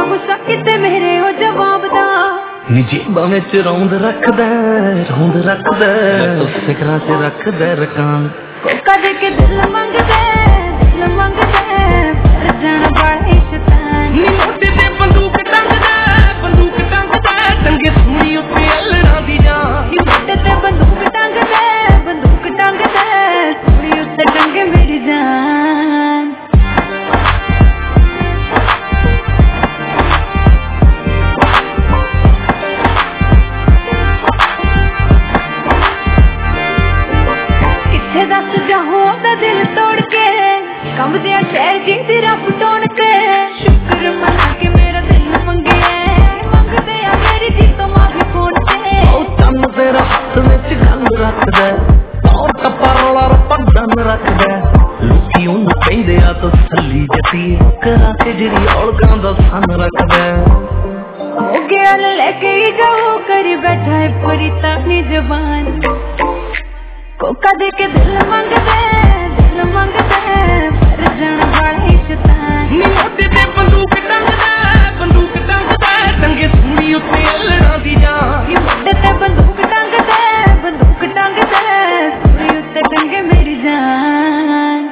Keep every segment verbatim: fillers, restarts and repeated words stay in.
गुस्सा किते मेरे ओ जवाब दा नी जेबां विच रौंद रखदा रौंद रखदा तू फिकरां च रखदा रकान कोका दे के दिल मंगदा दिल मंगदा रजण वाले शैतान नी मोटे ते बंदूक टंगदा बंदूक टंगदा टंगे सूली उत्ते अल्लड़ा दी जान नी मोटे ते बंदूक टंगदा बंदूक टंगदा सूली उत्ते टंगे मेरी जान दस जाऊं दा दिल तोड़ के कम दिया शहर की रब तोड़ के शुक्र मना के मेरा दिल मंगे मंगते आ मेरी जी तो माफी फोन से ओ चन तेरा हाथ विच गल रखदा और टप्पा रोला रप्पा डन रखदा लोकी उन्हें कहंदे आ तसल्ली जती करा के जेरी औलकां दा सन रखदा हो गया लेके जाओ करी बैठा है पूरी तानी जबान कोका दे के दिल मंगदा दिल मंगदा रजण वाले शैतान नी मोटे ते बंदूक टंगदा बंदूक टंगदा टंगे सूली उत्ते अल्लड़ा दी जान नी मोटे ते बंदूक टंगदा बंदूक टंगदा सूली उत्ते टंगे मेरी जान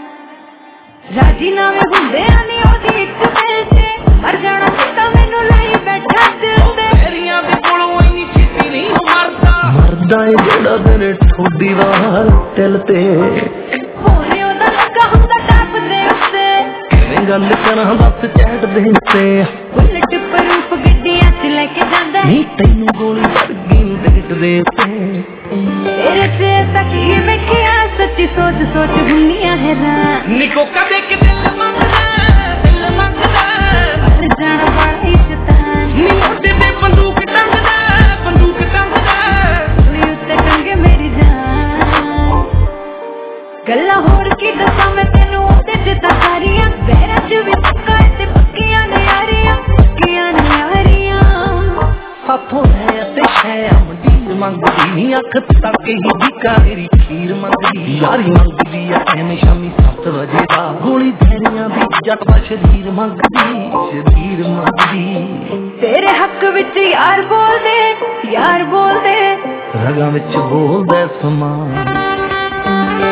राजीनामे हुंदे आनी ओदी इक दिल ते मर जाना सीता मैनू लई बैठा दिल ते तेरियां दे कोलों इन्नी छेती नहीं मरदा मरदा ए जेड़ा तेरे ठोडी वाल दिल ते होरे ओदा लगा हुंदा टप दे उत्ते किवें गल करां बस चैट दे उत्ते बुलेट प्रूफ गड्डियां च लेके जांदा नी तैनू गोली वर्गी टिकट दे उत्ते तेरे से तकी वेखिया सच्ची सोच सोच हुंदियां हैरान नी कोका दे के दिल मंगदा दिल मंगदा रजण वाले शैतान नी मोटे ते बंदूक टंगदा बंदूक टंगदा सूली उत्ते टंगे मेरी जान गल्लां होर की दसां मैं तैनू ओते जिद्दां सारियां पैरां च भी पक्का ते पक्कियां ने यारियां पक्कियां ने यारियां साथों है ते शै मंदीर मंगदी नी अख तक ही बिका मेरी खीर मंगदी यारी मंगदी आ एवें शामी सत्त बजे दा गोली धैरियां दी जट दा शरीर मंगदी शरीर मंगदी तेरे हक विच यार बोल दे यार बोल दे रगां विच बोलदा समान